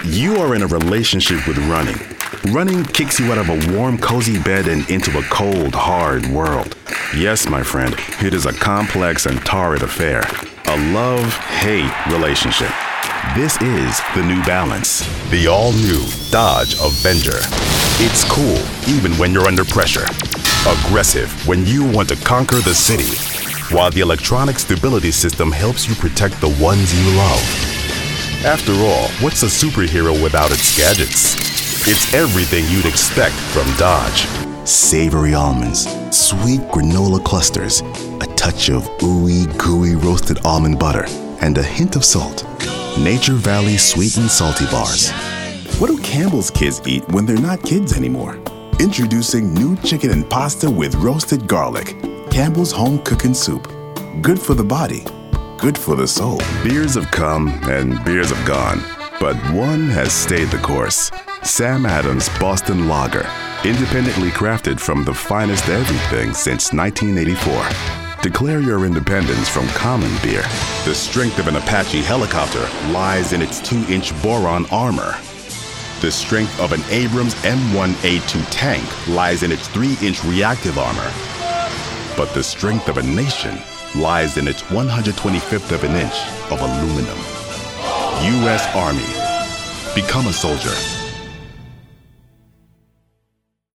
You are in a relationship with running. Running kicks you out of a warm, cozy bed and into a cold, hard world. Yes, my friend, it is a complex and torrid affair. A love-hate relationship. This is the New Balance, the all-new Dodge Avenger. It's cool even when you're under pressure. Aggressive when you want to conquer the city. While the electronic stability system helps you protect the ones you love. After all, what's a superhero without its gadgets? It's everything you'd expect from Dodge. Savory almonds, sweet granola clusters, a touch of ooey gooey roasted almond butter, and a hint of salt. Nature Valley sweet and salty bars. What do Campbell's kids eat when they're not kids anymore? Introducing new chicken and pasta with roasted garlic. Campbell's home cooking soup. Good for the body. Good for the soul. Beers have come and beers have gone, but one has stayed the course. Sam Adams Boston Lager, independently crafted from the finest everything since 1984. Declare your independence from common beer. The strength of an Apache helicopter lies in its 2-inch boron armor. The strength of an Abrams M1A2 tank lies in its 3-inch reactive armor. But the strength of a nation lies in its 125th of an inch of aluminum. U.S. Army. Become a soldier.